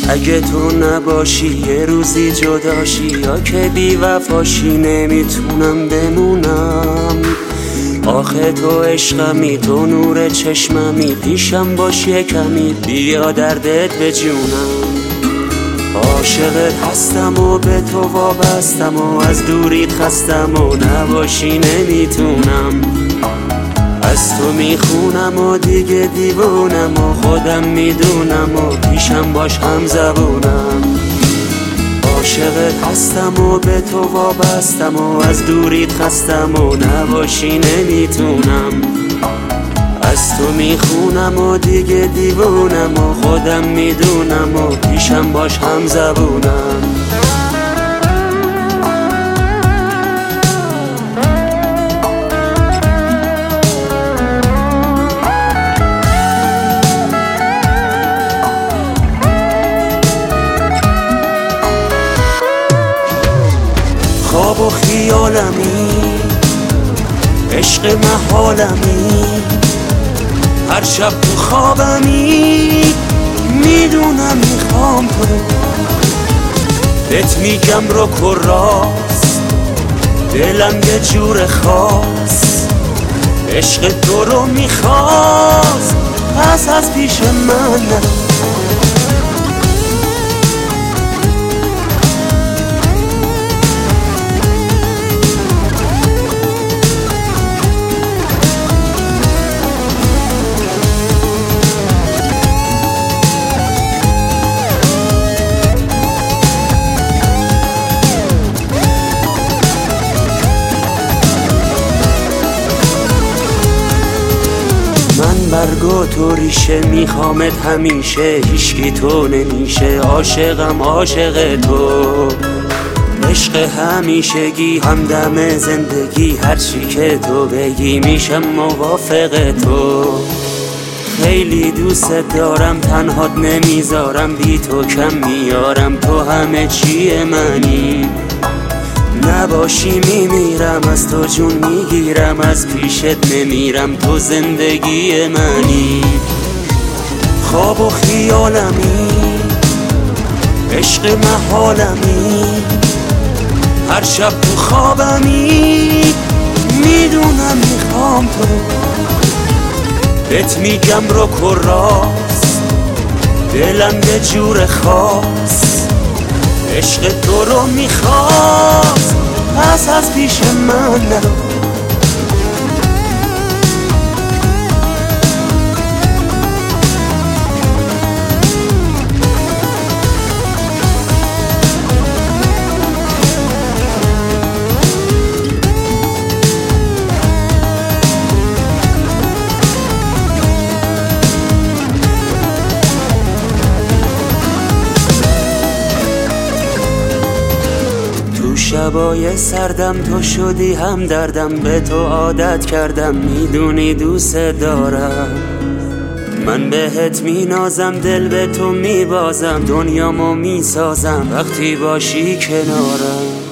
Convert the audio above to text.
اگه تو نباشی یه روزی جداشی، یا که بی وفاشی نمیتونم بمونم. آخه تو عشقمی، تو نور چشممی، پیشم باش یه کمی بیا دردت بجونم. عاشقت هستم و به تو وابستم و از دوریت خستم و نباشی نمیتونم. از تو میخونم و دیگه دیوونم و خودم میدونم و پیشم باش هم زبونم. عاشقت هستم و به تو وابستم و از دوریت خستم و نباشی نمیتونم. از تو میخونم و دیگه دیوونم و خودم میدونم و پیشم باش هم زبونم. خواب و خیالمی، عشق محالمی، هر شب تو خوابمی میدونم میخوام تو. بهت میگم رک و راست، دلم یه جور خاص، عشق تو رو میخواست پس از پیش من نرو. من برگو تو ریشه میخوامت همیشه، هیچکی تو نمیشه. عاشقم عاشق تو، عشق همیشگی، همدم زندگی، هرچی که تو بگی میشم موافق تو. خیلی دوست دارم، تنهات نمیذارم، بی تو کم میارم، تو همه چیه منی. نباشی میمیرم، از تو جون میگیرم، از پیشت نمیرم، تو زندگی منی. خواب و خیالمی، عشق محالمی، هر شب تو خوابمی میدونم میخوام تو. بهت میگم رک و راست، دلم یه جور خاص، عشق تو رو میخواست پس از پیش من نرو. شبای سردم تو شدی هم دردم، به تو عادت کردم، میدونی دوست دارم. من بهت مینازم، دل به تو میبازم، دنیامو میسازم وقتی باشی کنارم.